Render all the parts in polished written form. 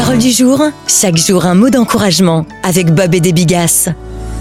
Parole du jour, chaque jour un mot d'encouragement avec Bob et des Bigas.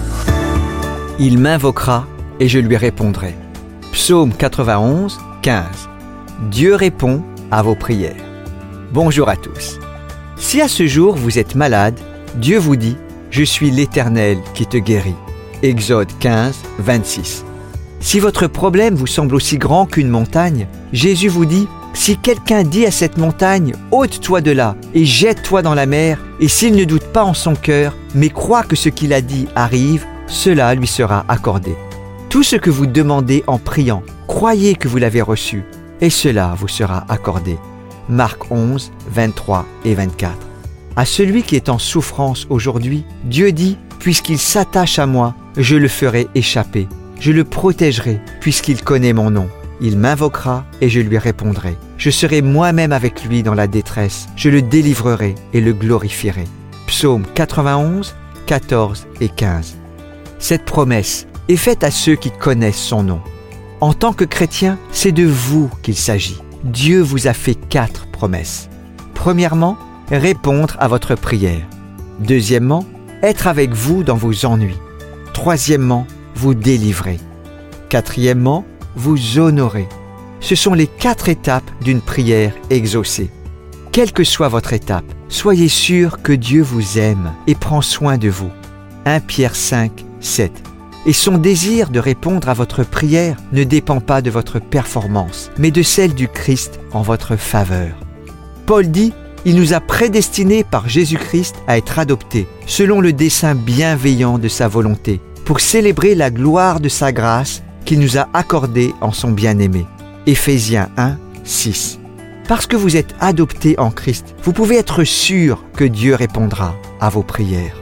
Il m'invoquera et je lui répondrai. Psaume 91, 15. Dieu répond à vos prières. Bonjour à tous. Si à ce jour vous êtes malade, Dieu vous dit « Je suis l'Éternel qui te guérit ». Exode 15, 26. Si votre problème vous semble aussi grand qu'une montagne, Jésus vous dit « Si quelqu'un dit à cette montagne « Ôte-toi de là et jette-toi dans la mer », et s'il ne doute pas en son cœur, mais croit que ce qu'il a dit arrive, cela lui sera accordé. Tout ce que vous demandez en priant, croyez que vous l'avez reçu, et cela vous sera accordé. Marc 11, 23 et 24. À celui qui est en souffrance aujourd'hui, Dieu dit « Puisqu'il s'attache à moi, je le ferai échapper. Je le protégerai, puisqu'il connaît mon nom. Il m'invoquera et je lui répondrai. Je serai moi-même avec lui dans la détresse. Je le délivrerai et le glorifierai. » Psaume 91, 14 et 15. Cette promesse est faite à ceux qui connaissent son nom. En tant que chrétien, c'est de vous qu'il s'agit. Dieu vous a fait 4 promesses. Premièrement, répondre à votre prière. Deuxièmement, être avec vous dans vos ennuis. Troisièmement, vous délivrer. Quatrièmement, vous honorer. Ce sont les 4 étapes d'une prière exaucée. Quelle que soit votre étape, soyez sûr que Dieu vous aime et prend soin de vous. 1 Pierre 5, 7. Et son désir de répondre à votre prière ne dépend pas de votre performance, mais de celle du Christ en votre faveur. Paul dit « Il nous a prédestinés par Jésus-Christ à être adoptés, selon le dessein bienveillant de sa volonté, pour célébrer la gloire de sa grâce qu'il nous a accordée en son bien-aimé. » Éphésiens 1, 6. Parce que vous êtes adoptés en Christ, vous pouvez être sûr que Dieu répondra à vos prières.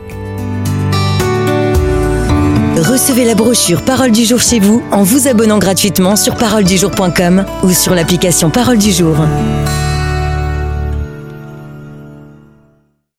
Recevez la brochure Parole du jour chez vous en vous abonnant gratuitement sur paroledujour.com ou sur l'application Parole du jour.